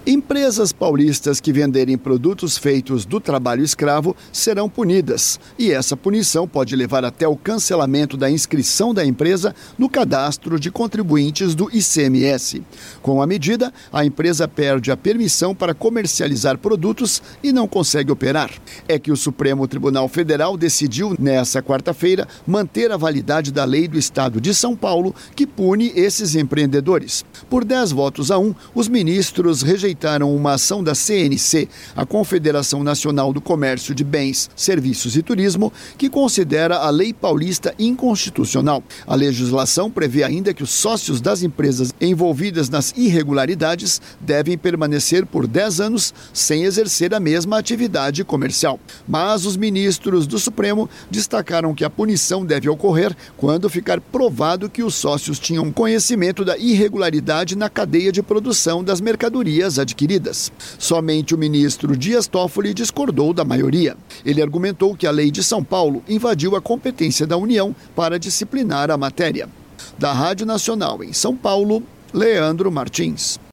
Empresas paulistas que venderem produtos feitos do trabalho escravo serão punidas, e essa punição pode levar até o cancelamento da inscrição da empresa no cadastro de contribuintes do ICMS. Com a medida, a empresa perde a permissão para comercializar produtos e não consegue operar. É que o Supremo Tribunal Federal decidiu, nesta quarta-feira, manter a validade da lei do Estado de São Paulo, que pune esses empreendedores. Por 10 votos a 1, os ministros rejeitaram uma ação da CNC, a Confederação Nacional do Comércio de Bens, Serviços e Turismo, que considera a lei paulista inconstitucional. A legislação prevê ainda que os sócios das empresas envolvidas nas irregularidades devem permanecer por 10 anos sem exercer a mesma atividade comercial. Mas os ministros do Supremo destacaram que a punição deve ocorrer quando ficar provado que os sócios tinham conhecimento da irregularidade na cadeia de produção das mercadorias adquiridas. Somente o ministro Dias Toffoli discordou da maioria. Ele argumentou que a lei de São Paulo invadiu a competência da União para disciplinar a matéria. Da Rádio Nacional em São Paulo, Leandro Martins.